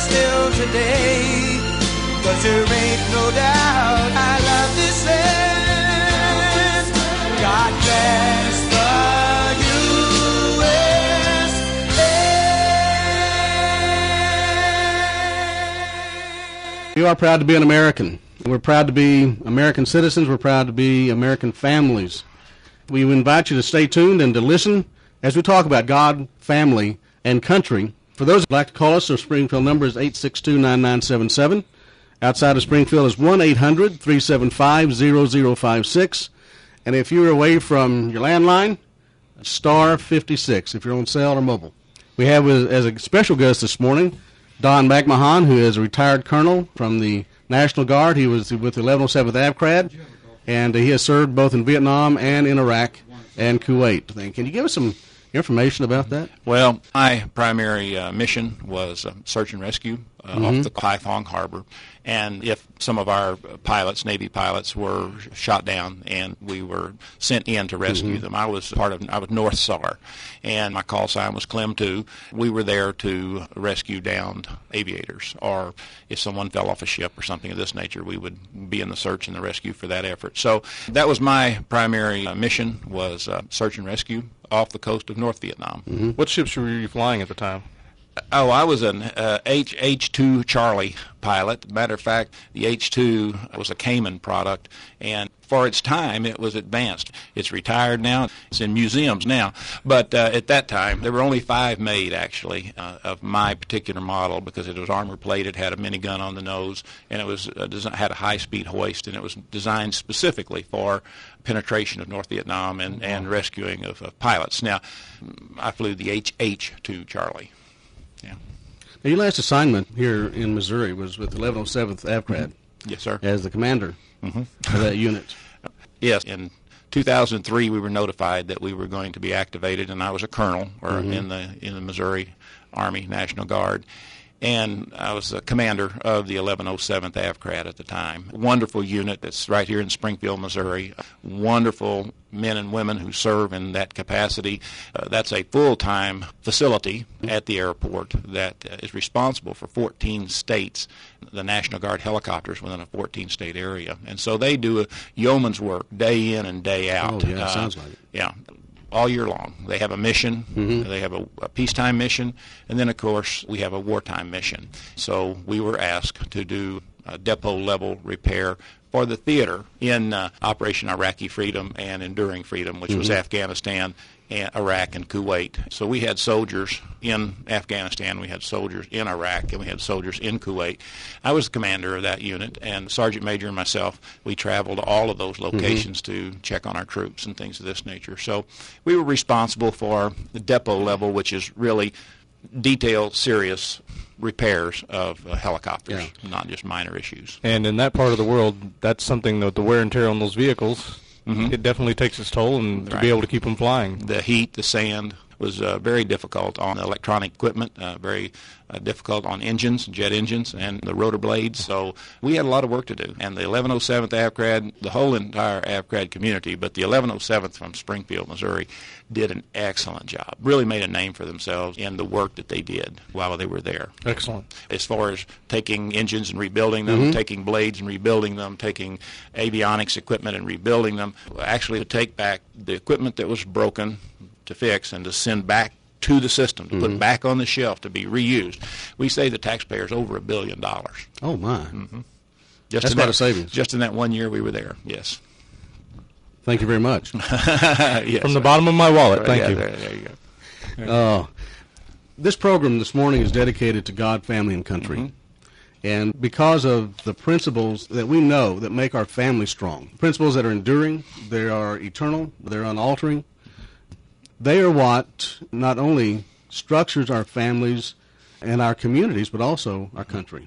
still today. 'Cause there ain't no doubt I love this land. God bless the USA. We are proud to be an American. We're proud to be American citizens. We're proud to be American families. We invite you to stay tuned and to listen as we talk about God, family, and country. For those who'd like to call us, our Springfield number is 862-9977. Outside of Springfield is 1-800-375-0056. And if you're away from your landline, star 56 if you're on cell or mobile. We have as a special guest this morning Don McMahon, who is a retired colonel from the National Guard. He was with the 1107th AVCRAD, and he has served both in Vietnam and in Iraq and Kuwait. Can you give us some information about that? Well, my primary mission was search and rescue off the Hai Phong Harbor. And if some of our pilots, Navy pilots, were shot down and we were sent in to rescue them, I was North SAR, and my call sign was Clem 2. We were there to rescue downed aviators, or if someone fell off a ship or something of this nature, we would be in the search and the rescue for that effort. So that was my primary mission, was search and rescue off the coast of North Vietnam. What ships were you flying at the time? Oh, I was an H-2 Charlie pilot. Matter of fact, the H-2 was a Cayman product, and for its time, it was advanced. It's retired now. It's in museums now. But at that time, there were only 5 made, actually, of my particular model, because it was armor-plated, had a minigun on the nose, and it was had a high-speed hoist, and it was designed specifically for penetration of North Vietnam and rescuing of pilots. Now, I flew the H-2 Charlie. Yeah. Now, your last assignment here in Missouri was with the 1107th AVCRAD. Yes, sir. As the commander of that unit. Yes. In 2003, we were notified that we were going to be activated, and I was a colonel in the Missouri Army National Guard. And I was the commander of the 1107th AVCRAD at the time. Wonderful unit that's right here in Springfield, Missouri. Wonderful men and women who serve in that capacity. That's a full-time facility at the airport that is responsible for 14 states, the National Guard helicopters within a 14-state area. And so they do a yeoman's work day in and day out. Oh, yeah, sounds like it. Yeah. All year long. They have a mission. They have a peacetime mission, and then, of course, we have a wartime mission. So we were asked to do a depot-level repair for the theater in Operation Iraqi Freedom and Enduring Freedom, which was Afghanistan, Iraq, and Kuwait. So we had soldiers in Afghanistan, we had soldiers in Iraq, and we had soldiers in Kuwait. I was the commander of that unit, and the Sergeant Major and myself, we traveled to all of those locations to check on our troops and things of this nature. So we were responsible for the depot level, which is really detailed, serious repairs of helicopters, not just minor issues. And in that part of the world, that's something that the wear and tear on those vehicles, it definitely takes its toll, and to be able to keep them flying. The heat, the sand was very difficult on electronic equipment, very difficult on engines, jet engines, and the rotor blades. So we had a lot of work to do. And the 1107th AVCRAD, the whole entire AVCRAD community, but the 1107th from Springfield, Missouri, did an excellent job. Really made a name for themselves in the work that they did while they were there. Excellent. As far as taking engines and rebuilding them, taking blades and rebuilding them, taking avionics equipment and rebuilding them, actually to take back the equipment that was broken to fix and to send back to the system, to put back on the shelf to be reused. We saved the taxpayers over $1 billion. Oh, my. That's quite a savings. Just in that 1 year we were there, yes. Thank you very much. Yes, From the bottom of my wallet, thank you. There you go. This program this morning is dedicated to God, family, and country. And because of the principles that we know that make our family strong, principles that are enduring, they are eternal, they're unaltering, they are what not only structures our families and our communities, but also our country.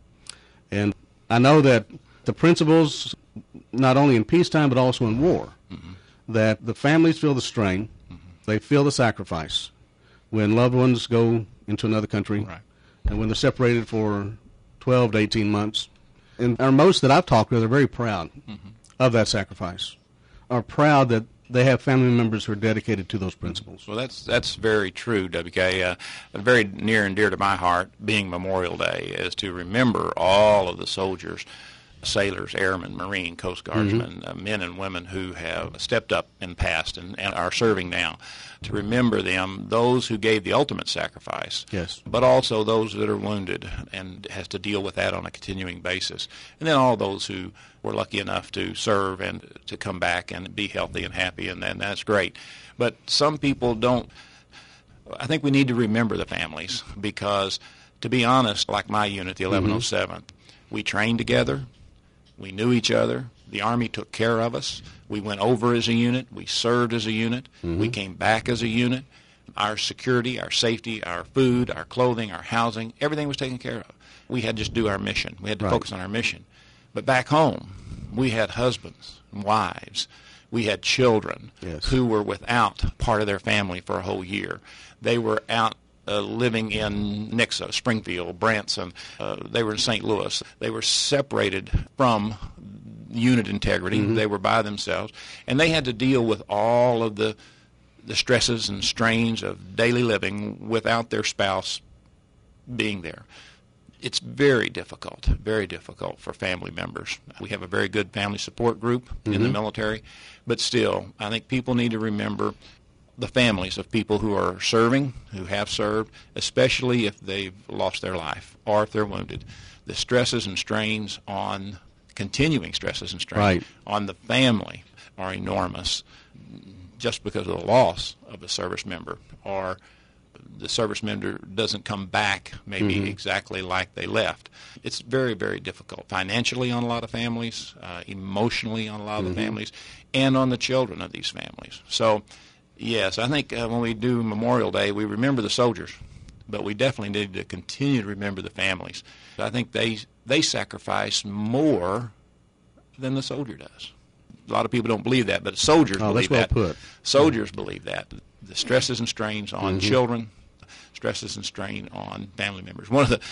And I know that the principles, not only in peacetime, but also in war, that the families feel the strain, they feel the sacrifice when loved ones go into another country, and when they're separated for 12 to 18 months. And most that I've talked with are very proud of that sacrifice, are proud that they have family members who are dedicated to those principles. Well, that's very true, WK. Very near and dear to my heart, being Memorial Day, is to remember all of the soldiers, sailors, airmen, Marine, Coast Guardsmen, men and women who have stepped up in the past and are serving now. To remember them, those who gave the ultimate sacrifice, yes, but also those that are wounded and has to deal with that on a continuing basis. And then all those who were lucky enough to serve and to come back and be healthy and happy, and then that's great. But some people don't. I think we need to remember the families because, to be honest, like my unit, the 1107th, we trained together. We knew each other. The Army took care of us. We went over as a unit. We served as a unit. We came back as a unit. Our security, our safety, our food, our clothing, our housing, everything was taken care of. We had to just do our mission. We had to focus on our mission. But back home, we had husbands and wives. We had children who were without part of their family for a whole year. They were out living in Nixa, Springfield, Branson. They were in St. Louis. They were separated from unit integrity. They were by themselves. And they had to deal with all of the stresses and strains of daily living without their spouse being there. It's very difficult for family members. We have a very good family support group in the military, but still, I think people need to remember the families of people who are serving, who have served, especially if they've lost their life or if they're wounded. The stresses and strains on, continuing stresses and strains on the family are enormous just because of the loss of a service member, or the service member doesn't come back maybe exactly like they left. It's very, very difficult financially on a lot of families, emotionally on a lot of the families, and on the children of these families. So, yes, I think when we do Memorial Day, we remember the soldiers, but we definitely need to continue to remember the families. I think they sacrifice more than the soldier does. A lot of people don't believe that, but soldiers believe that. That's well put. Soldiers believe that. The stresses and strains on children, stresses and strain on family members.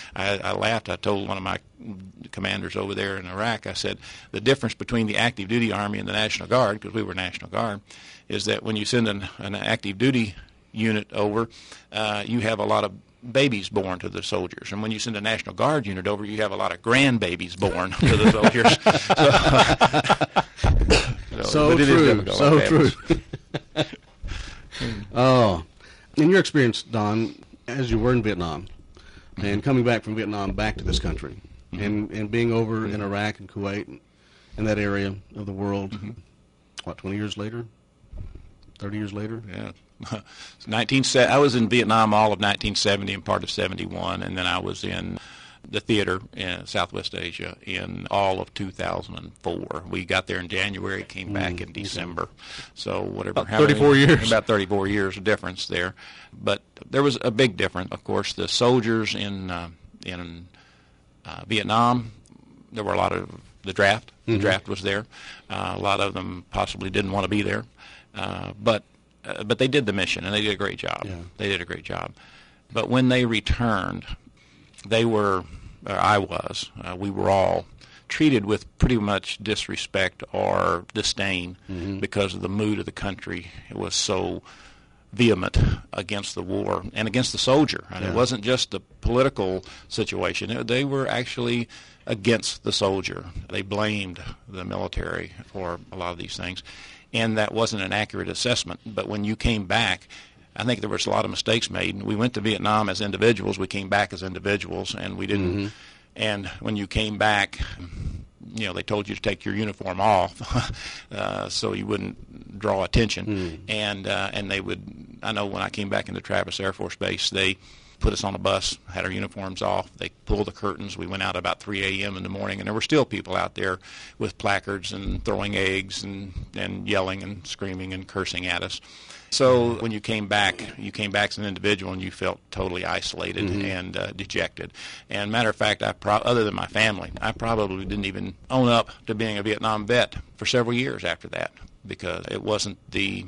I laughed. I told one of my commanders over there in Iraq, I said, the difference between the active duty Army and the National Guard, because we were National Guard, is that when you send an active duty unit over, you have a lot of babies born to the soldiers. And when you send a National Guard unit over, you have a lot of grandbabies born to the soldiers. So true. Oh, in your experience, Don, as you were in Vietnam, and coming back from Vietnam back to this country, and being over in Iraq and Kuwait, and that area of the world, 20 years later? 30 years later? Yeah. I was in Vietnam all of 1970 and part of 71, and then I was in the theater in Southwest Asia in all of 2004. We got there in January, came back in December. So whatever. About 34 years. About 34 years of difference there. But there was a big difference. Of course, the soldiers in Vietnam, there were a lot of the draft. The draft was there. A lot of them possibly didn't want to be there. But they did the mission, and they did a great job. Yeah. They did a great job. But when they returned, we were all treated with pretty much disrespect or disdain because of the mood of the country. It was so vehement against the war and against the soldier. And it wasn't just the political situation. They were actually against the soldier. They blamed the military for a lot of these things. And that wasn't an accurate assessment. But when you came back, I think there was a lot of mistakes made. We went to Vietnam as individuals. We came back as individuals, and we didn't. And when you came back, they told you to take your uniform off so you wouldn't draw attention. And they would. I know when I came back into Travis Air Force Base, they put us on a bus, had our uniforms off. They pulled the curtains. We went out about 3 a.m. in the morning, and there were still people out there with placards and throwing eggs and yelling and screaming and cursing at us. So when you came back as an individual, and you felt totally isolated and dejected. And matter of fact, other than my family, I probably didn't even own up to being a Vietnam vet for several years after that, because it wasn't the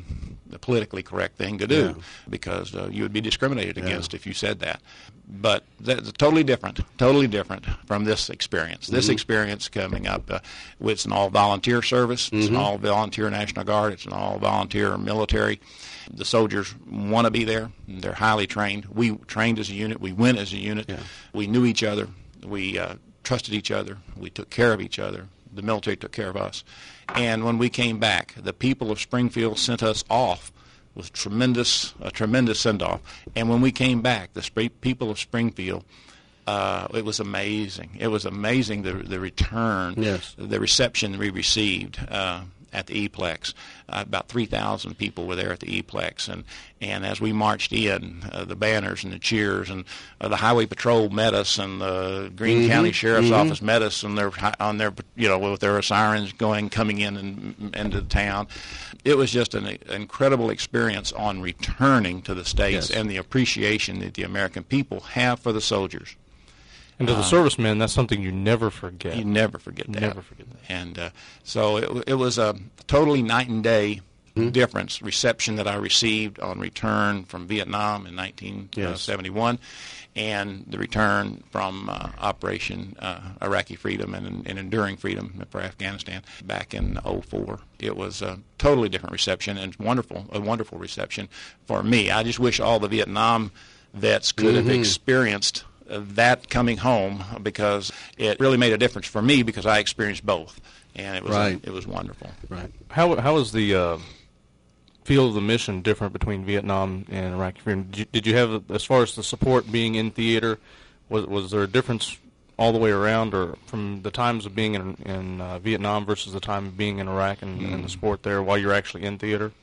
the politically correct thing to do, Yeah. because you would be discriminated against if you said that. But that's totally different from this experience. This experience coming up, it's an all-volunteer service. It's an all-volunteer National Guard. It's an all-volunteer military. The soldiers want to be there. They're highly trained. We trained as a unit. We went as a unit. Yeah. We knew each other. We trusted each other. We took care of each other. The military took care of us. And when we came back, the people of Springfield sent us off with a tremendous send-off. And when we came back, the people of Springfield, it was amazing. It was amazing, the return, Yes. the reception we received at the E-Plex. About 3,000 people were there at the E-Plex. And as we marched in, the banners and the cheers, and the Highway Patrol met us, and the Greene County Sheriff's Office met us, and with their sirens coming in and into the town. It was just an incredible experience on returning to the States, Yes. and the appreciation that the American people have for the soldiers. And to the servicemen, that's something you never forget. You never forget that. Never forget that. And so it was a totally night and day difference, reception that I received on return from Vietnam in 1971, and the return from Operation Iraqi Freedom and Enduring Freedom for Afghanistan back in 2004. It was a totally different reception, and a wonderful reception for me. I just wish all the Vietnam vets could have experienced that coming home, because it really made a difference for me, because I experienced both, and it was it was wonderful. Right. How is the feel of the mission different between Vietnam and Iraqi Freedom? Did you have, as far as the support being in theater, was there a difference all the way around, or from the times of being in Vietnam versus the time of being in Iraq and the support there while you're actually in theater?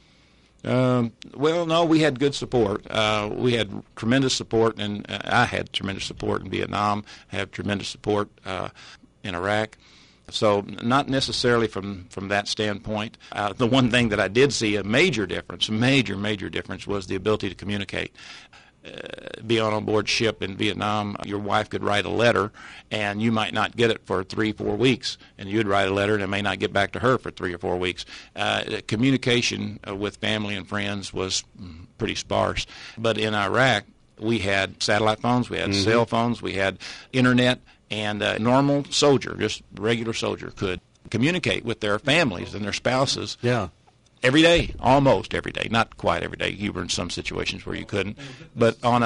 Well, no, we had good support. We had tremendous support, and I had tremendous support in Vietnam. I have tremendous support in Iraq. So not necessarily from that standpoint. The one thing that I did see a major difference was the ability to communicate. Being on board ship in Vietnam, your wife could write a letter, and you might not get it for 3-4 weeks, and you'd write a letter, and it may not get back to her for 3 or 4 weeks. Communication with family and friends was pretty sparse. But in Iraq, we had satellite phones, we had cell phones, we had internet, and a normal soldier, just regular soldier, could communicate with their families and their spouses. Yeah. Every day, almost every day, not quite every day. You were in some situations where you couldn't, but on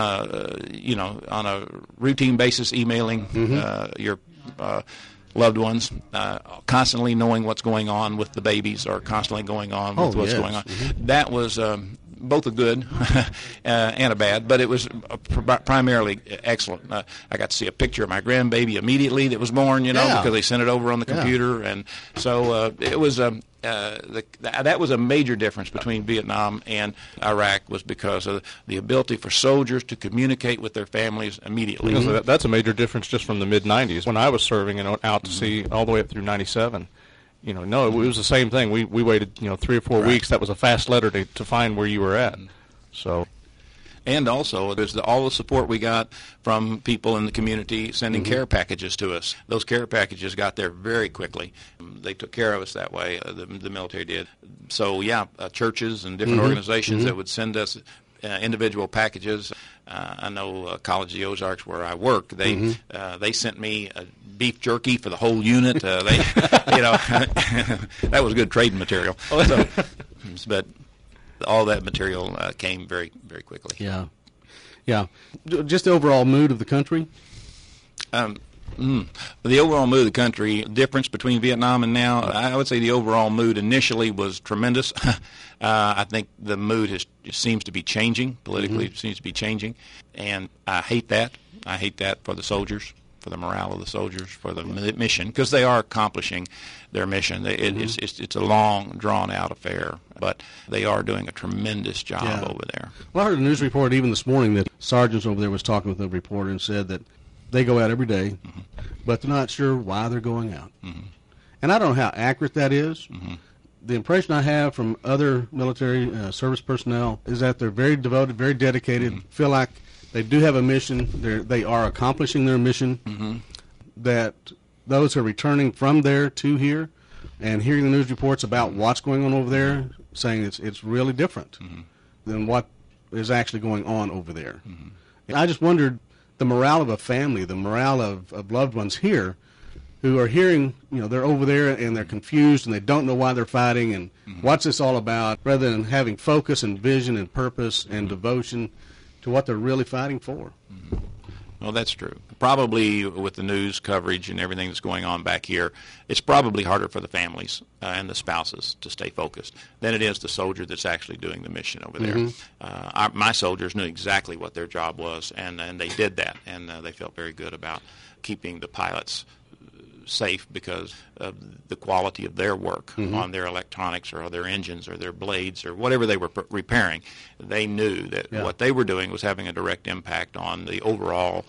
a routine basis, emailing your loved ones, constantly knowing what's going on with the babies, or constantly going on with what's going on. That was both a good and a bad, but it was primarily excellent. I got to see a picture of my grandbaby immediately that was born, because they sent it over on the computer, and so it was. That was a major difference between Vietnam and Iraq, was because of the ability for soldiers to communicate with their families immediately. So that's a major difference just from the mid-'90s when I was serving and out to sea all the way up through '97. No, it was the same thing. We waited 3 or 4 weeks. That was a fast letter to find where you were at. So. And also, there's all the support we got from people in the community sending care packages to us. Those care packages got there very quickly. They took care of us that way, the military did. So, churches and different organizations that would send us individual packages. I know College of the Ozarks, where I work, they sent me beef jerky for the whole unit. That was good trading material. So, but all that material came very, very quickly. Yeah. Just the overall mood of the country? The overall mood of the country, difference between Vietnam and now, I would say the overall mood initially was tremendous. I think the mood seems to be changing, politically it seems to be changing, and I hate that. I hate that for the soldiers, for the morale of the soldiers, for the mission, because they are accomplishing their mission. It's a long, drawn-out affair, but they are doing a tremendous job over there. Well, I heard a news report even this morning that sergeants over there was talking with a reporter and said that they go out every day, but they're not sure why they're going out. And I don't know how accurate that is. The impression I have from other military service personnel is that they're very devoted, very dedicated, feel like they do have a mission, they are accomplishing their mission, that those who are returning from there to here and hearing the news reports about what's going on over there saying it's really different than what is actually going on over there. And I just wondered the morale of a family, the morale of loved ones here who are hearing, they're over there and they're confused and they don't know why they're fighting and what's this all about, rather than having focus and vision and purpose and devotion to what they're really fighting for. Well, that's true. Probably with the news coverage and everything that's going on back here, it's probably harder for the families and the spouses to stay focused than it is the soldier that's actually doing the mission over there. My soldiers knew exactly what their job was, and they did that, and they felt very good about keeping the pilots safe because of the quality of their work on their electronics or their engines or their blades or whatever they were repairing. They knew that what they were doing was having a direct impact on the overall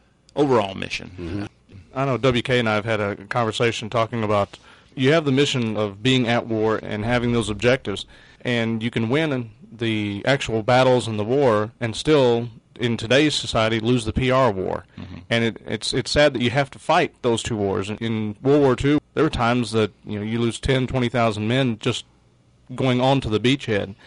mission. I know WK and I have had a conversation talking about you have the mission of being at war and having those objectives, and you can win the actual battles in the war and still, in today's society, lose the PR war. And it's sad that you have to fight those two wars. In World War II, there were times that you lose 10, 20,000 men just going on to the beachhead.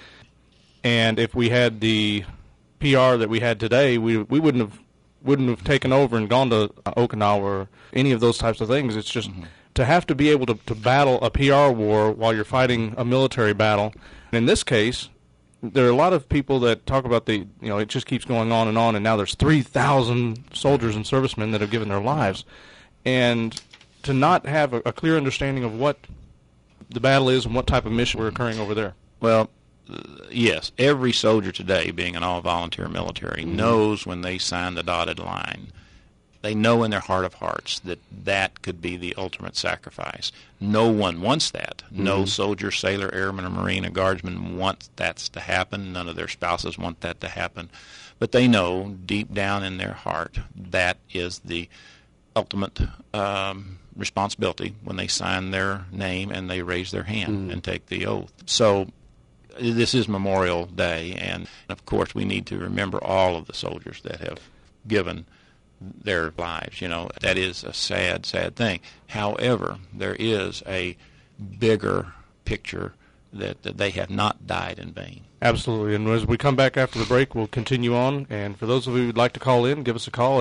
And if we had the PR that we had today, we wouldn't have taken over and gone to Okinawa or any of those types of things. It's just to have to be able to battle a PR war while you're fighting a military battle. And in this case, there are a lot of people that talk about it just keeps going on, and now there's 3,000 soldiers and servicemen that have given their lives. And to not have a clear understanding of what the battle is and what type of mission we're occurring over there. Well, yes, every soldier today, being an all-volunteer military, knows when they sign the dotted line. They know in their heart of hearts that that could be the ultimate sacrifice. No one wants that. No soldier, sailor, airman, or marine, or guardsman wants that to happen. None of their spouses want that to happen. But they know deep down in their heart that is the ultimate responsibility when they sign their name and they raise their hand and take the oath. So this is Memorial Day, and of course we need to remember all of the soldiers that have given their lives. That is a sad, sad thing. However, there is a bigger picture that they have not died in vain. Absolutely. And as we come back after the break, we'll continue on. And for those of you who would like to call in, give us a call at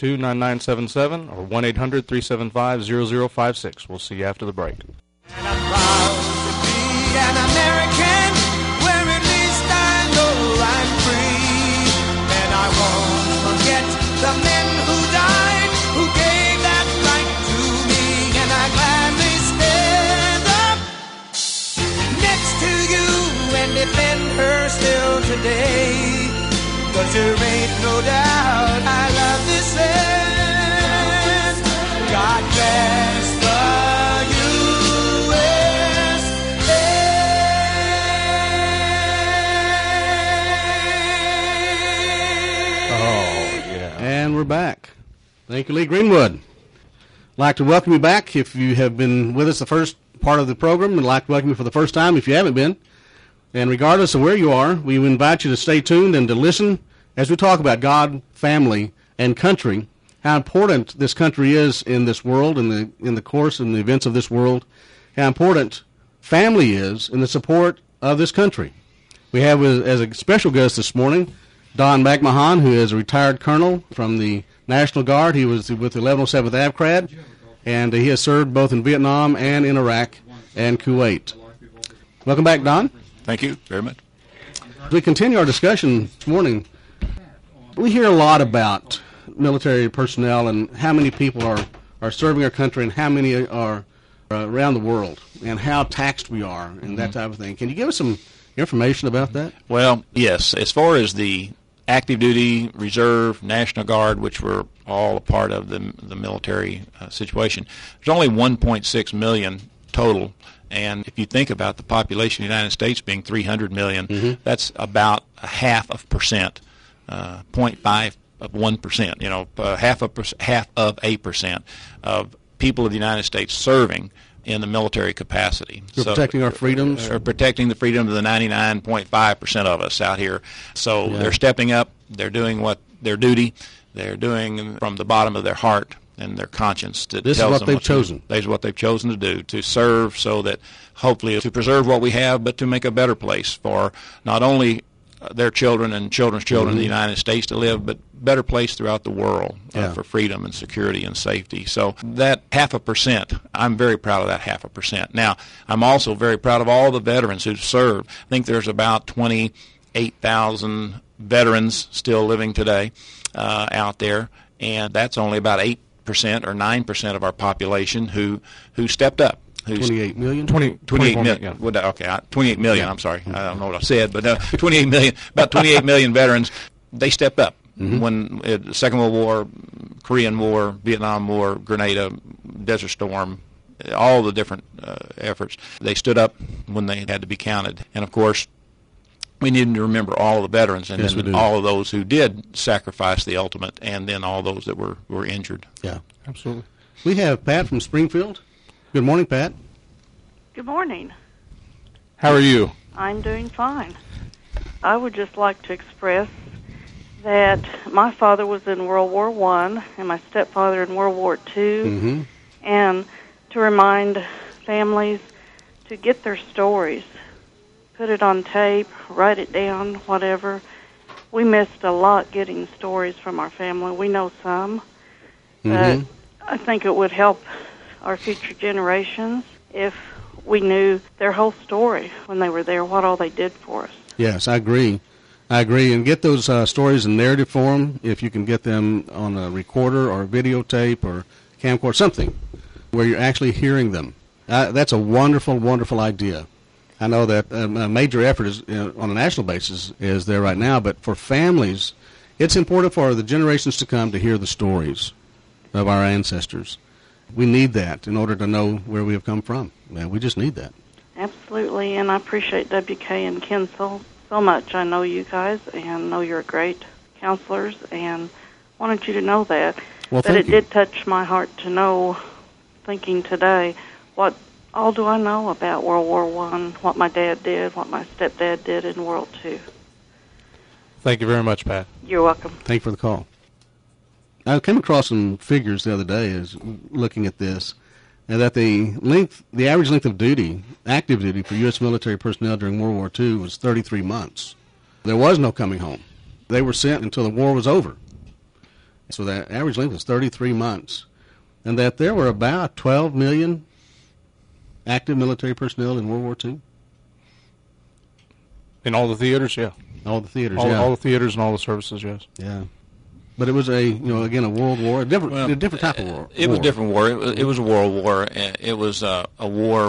862-9977 or 1-800-375-0056. We'll see you after the break. And I'm proud to be an American, where at least I know I'm free. And I won't forget the men who died, who gave that right to me. And I gladly stand up next to you and defend her still today. 'Cause there ain't no doubt I love this land. God bless the And we're back. Thank you, Lee Greenwood. I'd like to welcome you back if you have been with us the first part of the program, and I'd like to welcome you for the first time if you haven't been. And regardless of where you are, we invite you to stay tuned and to listen as we talk about God, family, and country, how important this country is in this world, in the course and the events of this world, how important family is in the support of this country. We have as a special guest this morning Don McMahon, who is a retired colonel from the National Guard. He was with the 1107th AVCRAD, and he has served both in Vietnam and in Iraq and Kuwait. Welcome back, Don. Thank you very much. As we continue our discussion this morning, we hear a lot about military personnel and how many people are serving our country and how many are around the world and how taxed we are and that type of thing. Can you give us some information about that? Well, yes. As far as the active duty, reserve, National Guard, which were all a part of the military situation, there's only 1.6 million total. And if you think about the population of the United States being 300 million, that's about a half of 0.5 of 1%. Half of a percent of people of the United States serving in the military capacity. So protecting our freedoms? Or protecting the freedom of the 99.5% of us out here. So they're stepping up. They're doing what their duty. They're doing from the bottom of their heart and their conscience that This is tells what them they've to do. chosen. This is what they've chosen to do, to serve so that hopefully to preserve what we have, but to make a better place for not only their children and children's children in the United States to live, but better place throughout the world for freedom and security and safety. So that 0.5%, I'm very proud of that 0.5%. Now, I'm also very proud of all the veterans who've served. I think there's about 28,000 veterans still living today out there, and that's only about 8% or 9% of our population who stepped up. 28 million? 28 million. Yeah. Well, okay, 28 million. I'm sorry. I don't know what I said, but 28 million. About 28 million veterans. They stepped up when the Second World War, Korean War, Vietnam War, Grenada, Desert Storm, all the different efforts. They stood up when they had to be counted, and of course, we need to remember all the veterans, and Yes, we then do. all of those who did sacrifice the ultimate, and then all those that were injured. Yeah. Absolutely. We have Pat from Springfield. Good morning, Pat. Good morning. How are you? I'm doing fine. I would just like to express that my father was in World War I and my stepfather in World War II, and to remind families to get their stories, put it on tape, write it down, whatever. We missed a lot getting stories from our family. We know some, but I think it would help our future generations if we knew their whole story when they were there, what all they did for us. Yes, I agree. And get those stories in narrative form, if you can get them on a recorder or a videotape or camcorder, something where you're actually hearing them. That's a wonderful, wonderful idea. I know that a major effort is on a national basis is there right now, but for families, it's important for the generations to come to hear the stories of our ancestors. We need that in order to know where we have come from. We just need that. Absolutely, and I appreciate WK and Ken so much. I know you guys and know you're great counselors, and wanted you to know that. Well, but thank it you. did touch my heart to know, thinking today, what all do I know about World War I, what my dad did, what my stepdad did in World II. Thank you very much, Pat. You're welcome. Thank you for the call. I came across some figures the other day as looking at this, and that the average length of duty, active duty for U.S. military personnel during World War II was 33 months. There was no coming home. They were sent until the war was over. So that average length was 33 months, and that there were about 12 million active military personnel in World War II. In all the theaters, yeah. All the theaters, All the theaters and all the services, yes. Yeah. But it was a world war, a different type of war. It was a different war. It was a world war. It was a war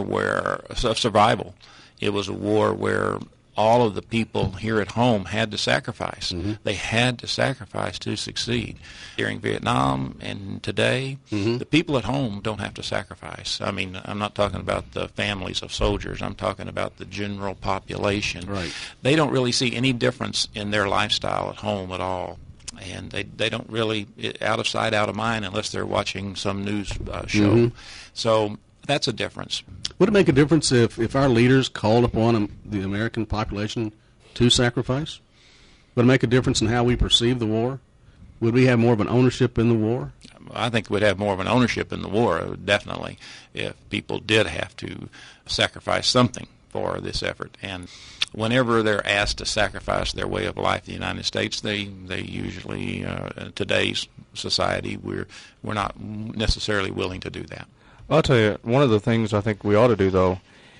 of survival. It was a war where all of the people here at home had to sacrifice. They had to sacrifice to succeed. During Vietnam and today, the people at home don't have to sacrifice. I mean, I'm not talking about the families of soldiers. I'm talking about the general population. Right. They don't really see any difference in their lifestyle at home at all. And they don't really, out of sight, out of mind, unless they're watching some news show. So that's a difference. Would it make a difference if our leaders called upon the American population to sacrifice? Would it make a difference in how we perceive the war? Would we have more of an ownership in the war? I think we'd have more of an ownership in the war, definitely, if people did have to sacrifice something for this effort. And whenever they're asked to sacrifice their way of life in the United States, they usually, in today's society, we're not necessarily willing to do that. I'll tell you, one of the things I think we ought to do, though,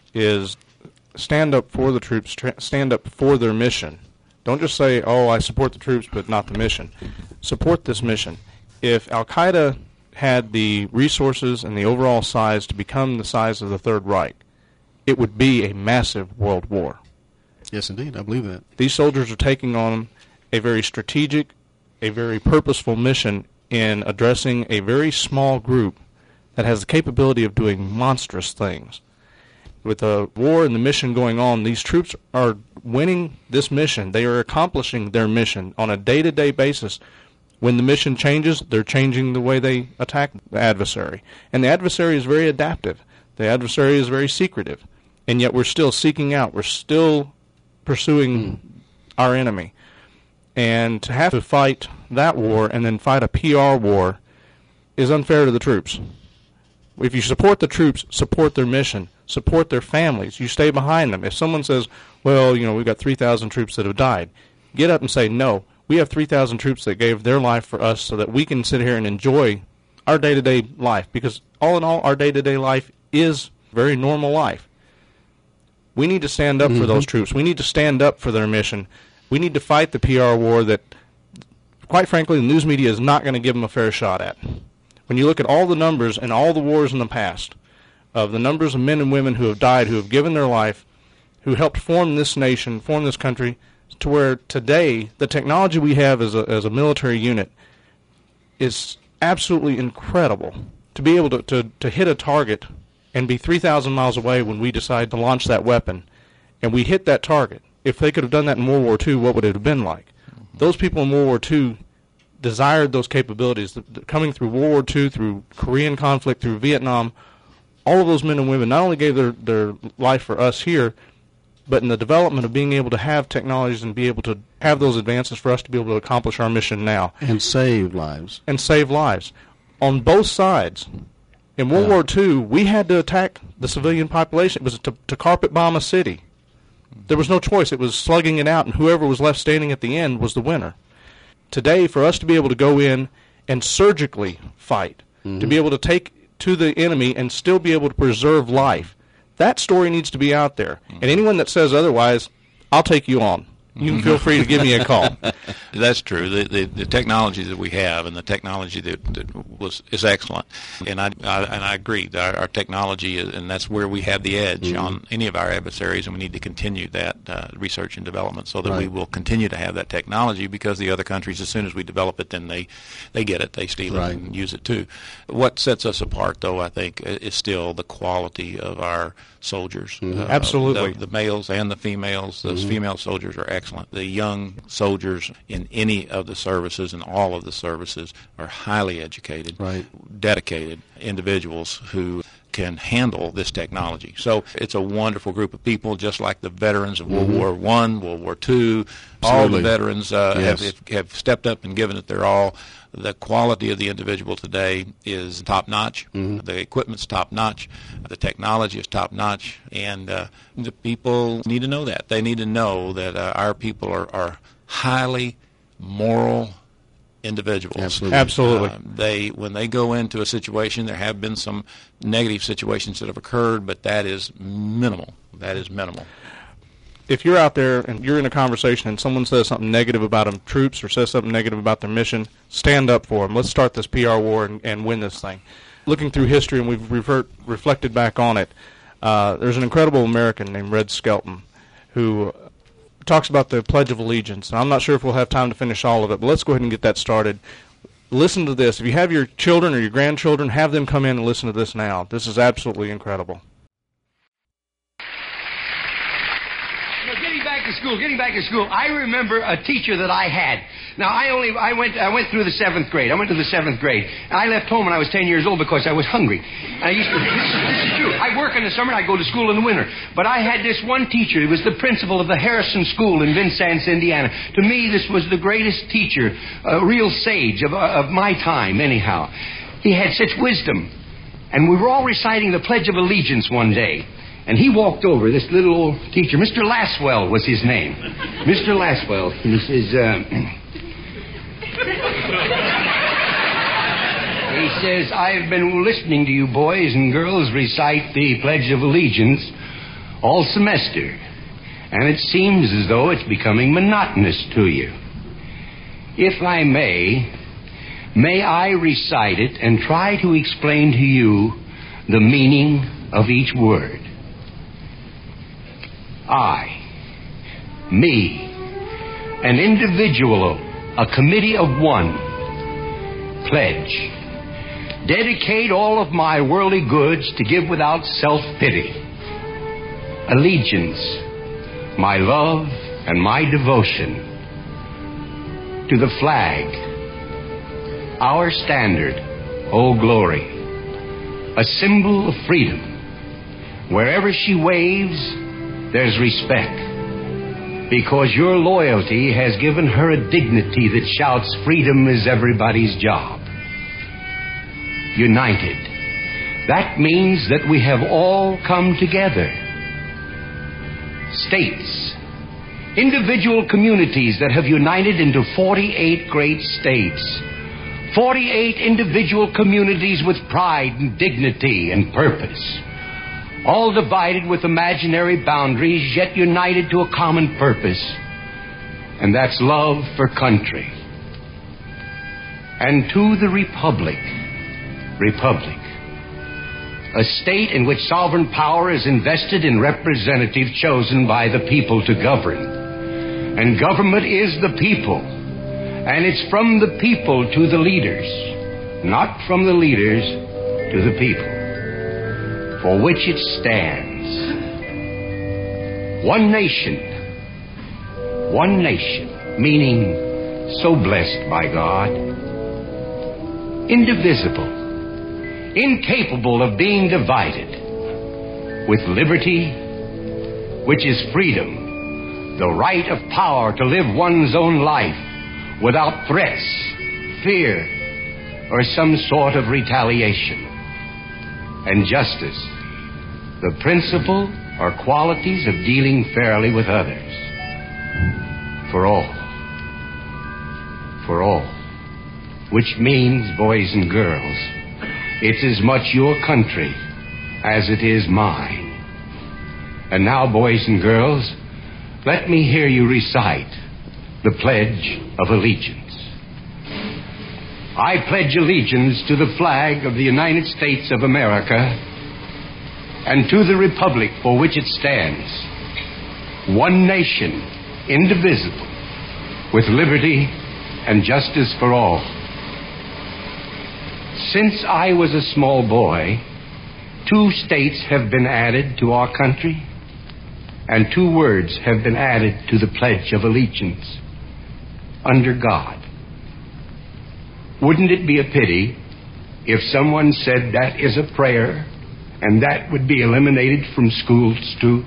is stand up for the troops, stand up for their mission. Don't just say, oh, I support the troops, but not the mission. Support this mission. If Al-Qaeda had the resources and the overall size to become the size of the Third Reich, it would be a massive world war. Yes, indeed. I believe that. These soldiers are taking on a very strategic, a very purposeful mission in addressing a very small group that has the capability of doing monstrous things. With the war and the mission going on, these troops are winning this mission. They are accomplishing their mission on a day-to-day basis. When the mission changes, they're changing the way they attack the adversary. And the adversary is very adaptive. The adversary is very secretive. And yet we're still seeking out. We're still pursuing our enemy. And to have to fight that war and then fight a PR war is unfair to the troops. If you support the troops, support their mission, support their families. You stay behind them. If someone says, well, we've got 3,000 troops that have died, get up and say, no, we have 3,000 troops that gave their life for us so that we can sit here and enjoy our day-to-day life. Because all in all, our day-to-day life is very normal life. We need to stand up for those troops. We need to stand up for their mission. We need to fight the PR war that, quite frankly, the news media is not going to give them a fair shot at. When you look at all the numbers and all the wars in the past, of the numbers of men and women who have died, who have given their life, who helped form this nation, form this country, to where today the technology we have as a military unit is absolutely incredible. To be able to hit a target and be 3,000 miles away when we decide to launch that weapon, and we hit that target. If they could have done that in World War II, what would it have been like? Those people in World War II desired those capabilities. Coming through World War II, through Korean conflict, through Vietnam, all of those men and women not only gave their life for us here, but in the development of being able to have technologies and be able to have those advances for us to be able to accomplish our mission now. And save lives. And save lives. On both sides. In World War II, we had to attack the civilian population. It was to carpet bomb a city. There was no choice. It was slugging it out, and whoever was left standing at the end was the winner. Today, for us to be able to go in and surgically fight, to be able to take to the enemy and still be able to preserve life, that story needs to be out there. And anyone that says otherwise, I'll take you on. You can feel free to give me a call. That's true. The technology that we have and the technology that is excellent, and I agree. Our technology is, and that's where we have the edge on any of our adversaries, and we need to continue that research and development so that we will continue to have that technology, because the other countries, as soon as we develop it, then they get it, they steal it and use it too. What sets us apart, though, I think, is still the quality of our soldiers. Absolutely. The males and the females. Those female soldiers are excellent. The young soldiers in any of the services and all of the services are highly educated, dedicated individuals who can handle this technology. So it's a wonderful group of people, just like the veterans of World War I, World War II. All the veterans have stepped up and given it their all. The quality of the individual today is top-notch. The equipment's top-notch. The technology is top-notch. And the people need to know that. They need to know that our people are highly moral individuals. Absolutely. When they go into a situation, there have been some negative situations that have occurred, but that is minimal. That is minimal. If you're out there and you're in a conversation and someone says something negative about them troops or says something negative about their mission, stand up for them. Let's start this PR war and win this thing. Looking through history, and we've reflected back on it, there's an incredible American named Red Skelton who talks about the Pledge of Allegiance. And I'm not sure if we'll have time to finish all of it, but let's go ahead and get that started. Listen to this. If you have your children or your grandchildren, have them come in and listen to this now. This is absolutely incredible. Getting back to school, I remember a teacher that I had. Now, I went through the 7th grade. I went to the 7th grade. I left home when I was 10 years old because I was hungry. This is true. I work in the summer, I go to school in the winter. But I had this one teacher. He was the principal of the Harrison School in Vincennes, Indiana. To me, this was the greatest teacher, a real sage of my time, anyhow. He had such wisdom. And we were all reciting the Pledge of Allegiance one day. And he walked over, this little old teacher, Mr. Laswell was his name. Mr. Laswell. And he says, I've been listening to you boys and girls recite the Pledge of Allegiance all semester. And it seems as though it's becoming monotonous to you. If I may I recite it and try to explain to you the meaning of each word. I, me, an individual, a committee of one, pledge, dedicate all of my worldly goods to give without self-pity, allegiance, my love and my devotion, to the flag, our standard, oh glory, a symbol of freedom. Wherever she waves, there's respect, because your loyalty has given her a dignity that shouts freedom is everybody's job. united. That means that we have all come together. States, individual communities that have united into 48 great states. 48 individual communities with pride and dignity and purpose. All divided with imaginary boundaries, yet united to a common purpose. And that's love for country. And to the Republic. A state in which sovereign power is invested in representatives chosen by the people to govern. And government is the people. And it's from the people to the leaders, not from the leaders to the people, for which it stands. One nation, meaning so blessed by God, indivisible, incapable of being divided, with liberty, which is freedom, the right of power to live one's own life without threats, fear, or some sort of retaliation. And justice, the principle or qualities of dealing fairly with others. For all. Which means, boys and girls, it's as much your country as it is mine. And now, boys and girls, let me hear you recite the Pledge of Allegiance. I pledge allegiance to the flag of the United States of America and to the republic for which it stands, one nation, indivisible, with liberty and justice for all. Since I was a small boy, 2 states have been added to our country, and 2 words have been added to the Pledge of Allegiance: under God. Wouldn't it be a pity if someone said that is a prayer and that would be eliminated from schools too?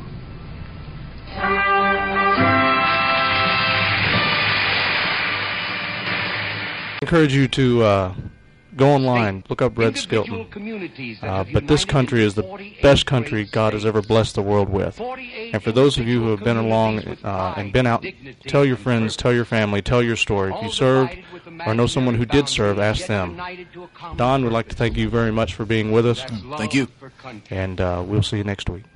I encourage you to go online, look up Red Skelton. But this country is the best country God has ever blessed the world with. And for those of you who have been along and been out, tell your friends, tell your family, tell your story. If you served or know someone who did serve, ask them. Don, we'd like to thank you very much for being with us. Thank you. And we'll see you next week.